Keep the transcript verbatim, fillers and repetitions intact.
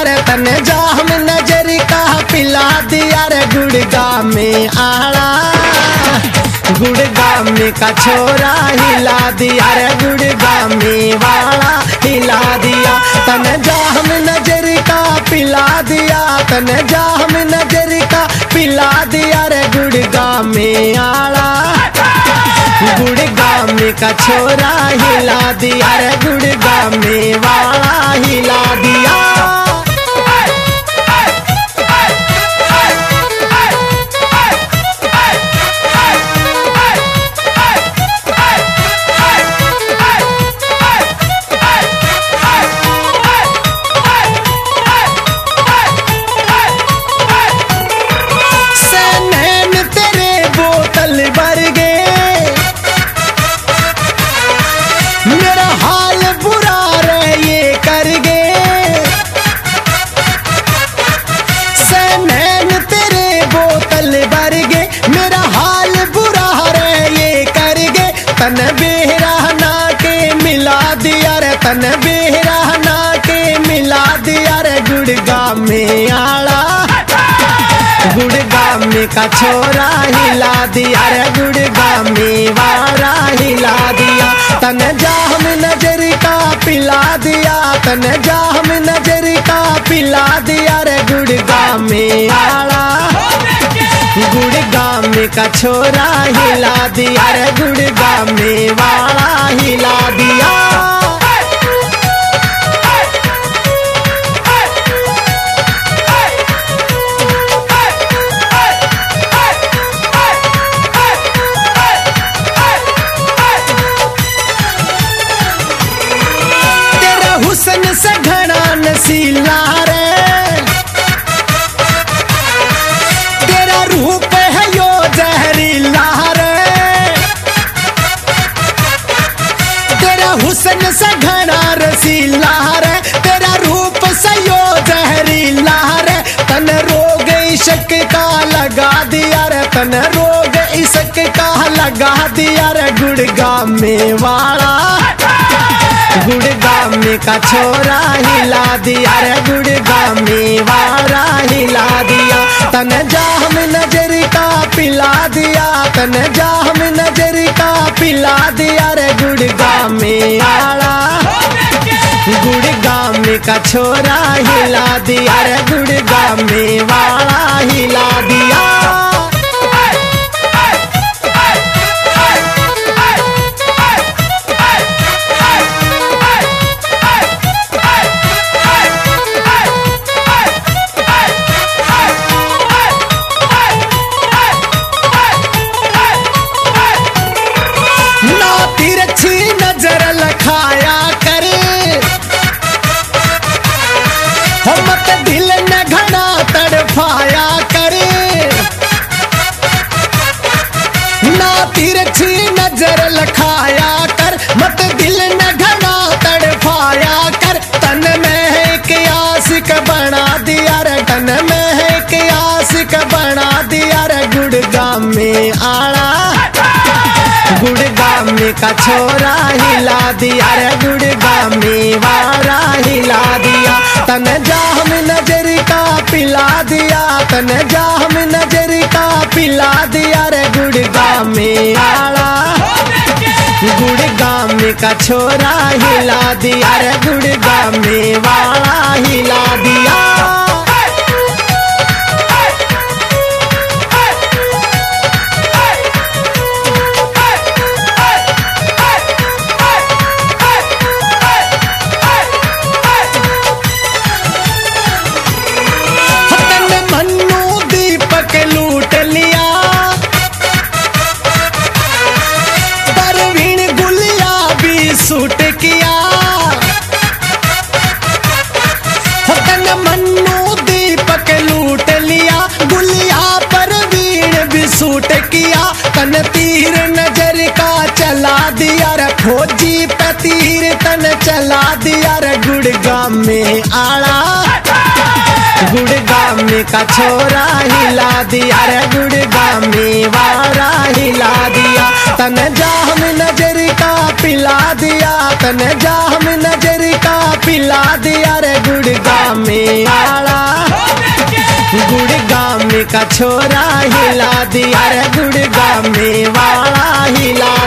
रे तन जाम नजर का पिला दिया रे गुड़गा में आड़ा गुड़गा में का छोरा हिला दिया रे गुड़गा में वाला हिला दिया तन जाम नजर का पिला दिया तन जाम नजर का पिला दिया रे गुड़गा में आड़ा गुड़गा में का छोरा हिला दिया रे गुड़गा में वाला हिला दिया तन बेहराना के मिला दिया रे तन बेहराना के मिला दिया रे गुड़गा में आड़ा गुड़गा में का छोरा हिला दिया रे गुड़गा में वारा हिला दिया तन जाम नजर का पिला दिया तन जाम नजर का पिला दिया रे गुड़गा में आड़ा गुड़गा में का छोरा हिला दिया रे गुड़गा में वाला हिला दिया तेरा हुस्न से घना नसीला रे रूप है यो जहरीला रे तेरा हुस्न से घना रसीला रे तेरा रूप से यो जहरीला रे तन रोग इश्क का लगा दिया रे तन रोग इश्क का लगा दिया रे गुड़गा में वाला गुड़गा में का छोरा हिला दिया रे गुड़गा में वाला हिला दिया तन जाम नजर का पिला दिया तन जाम नजर का पिला दिया रे गुड़गा में आड़ा गुड़गा में का छोरा हिला दिया रे गुड़गा में वाला हिला दिया तिरछी नजर लखाया करे हम मत दिल न घना तड़फाया करे ना तिरछी नजर लखाया कर मत दिल न घना तड़फाया कर तन में एक आशिक बना दिया रे तन में एक आशिक बना दिया रे गुड़गा में आड़ा गुड़गा में का छोरा हिला दिया रे गुड़गा में वारा हिला दिया तन जाम नजर का पिला दिया तन जाम नजर का पिला दिया रे गुड़गा में आड़ा गुड़गा में का छोरा हिला दिया रे गुड़गा में वाला हिला दिया लूट लिया परवीन गुलिया भी सूट किया तन मन्नू दीपक लूट लिया गुलिया परवीन भी सूट किया तन तीर नजर का चला दिया रे फौजी पे तीर तन चला दिया रे गुड़गा में आड़ा गुड़गा में का छोरा हिला दिया रे गुड़गा में वारा हिला दिया तन जाम नजर का पिला दिया तने जाम नजर का पिला दिया रे गुड़गामी वाला गुड़गामी का छोरा हिला दिया रे गुड़गामी वाला हिला